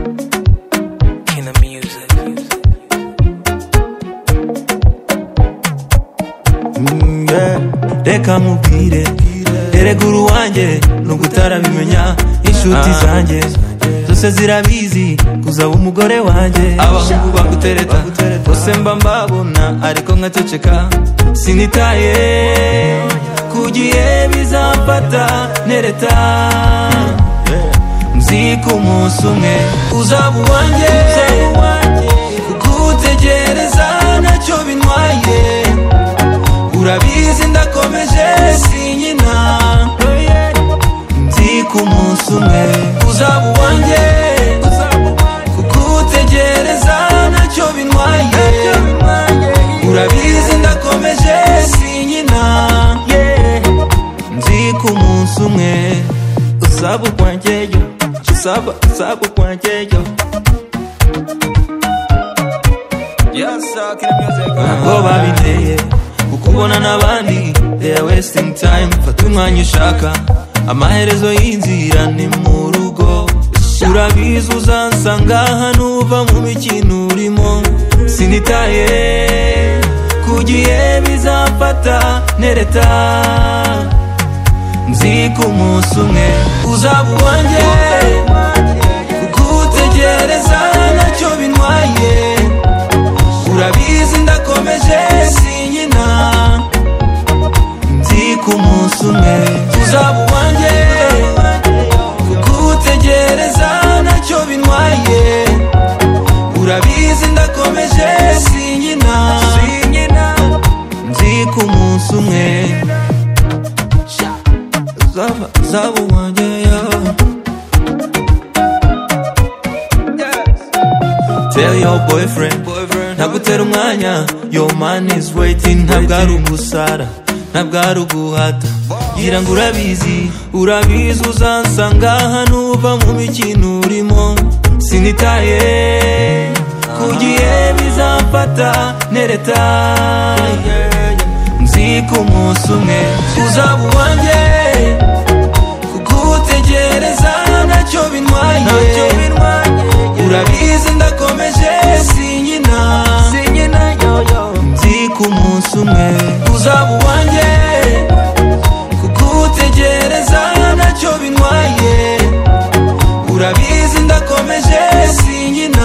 Reka mubwire ereguru wanjye nubwo utarabimenya inshuti zanjye zose zirabizi kuzaba umugore wanjye abahungu bagutereta bose mba mbabona ariko nkaceceka sinitaye kugiye bizamfata nereta nzi ko umunsi umwe uzaba uwanjye kugutegereza ntacyo bintwaye urabizi ndakomeje sinyina nzi ko umunsi umwe uzaba uwanjye kugutegereza ntacyo bintwaye urabizi ndakomeje sinyina nzi ko umunsi umwe uzaba uwanjye yo uzaba uwanjye yo ntabwo babinteye ukubona n'abandi they are wasting time fata umwanya ushaka amaherezo y'inzira ni mu rugo urabizi uzansanga hano uva mu mikino urimo sinitaye kugiye bizamfata nereta nzi ko umunsi umwe uzaba uwanjye kugutegereza ntacyo bintwaye urabizi ndakomeje sinyina nzi ko umunsi umwe uzaba uwanjye kugutegereza ntacyo bintwaye urabizi ndakomeje sinyina nzi ko umunsi umwe uzaba uwanjye yo tell your boyfriend ntagutera umwanya your man is waiting ntabwo ari ugusara ntabwo ari uguhata gira ngo urabizi uzansanga hano uva mu mikino urimo sinitaye kugiye bizamfata nereta nzi ko umunsi umwe uzaba uwanjye kugutegereza ntacyo bintwaye urabizi ndakomeje sinyina nzi ko umunsi umwe uzaba uwanjye kugutegereza ntacyo bintwaye urabizi ndakomeje sinyina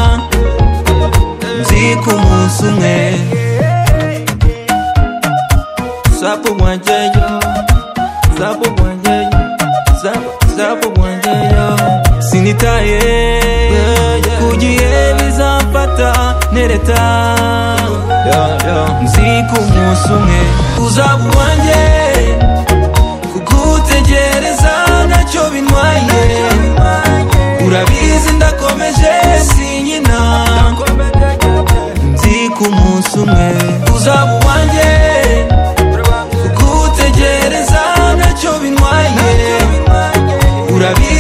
nzi ko umunsi umwe uzaba uwanjye yo uzaba uwanjye yo uzaba uwanjye yo sinitaye kugiye bizamfata nereta nzi ko umunsi umwe uzaba uwanjye kugutegereza ntacyo bintwaye urabizi ndakomeje sinyina nzi ko umunsi umwe uzaba uwanjye kugutegereza ntacyo bintwaye urabizi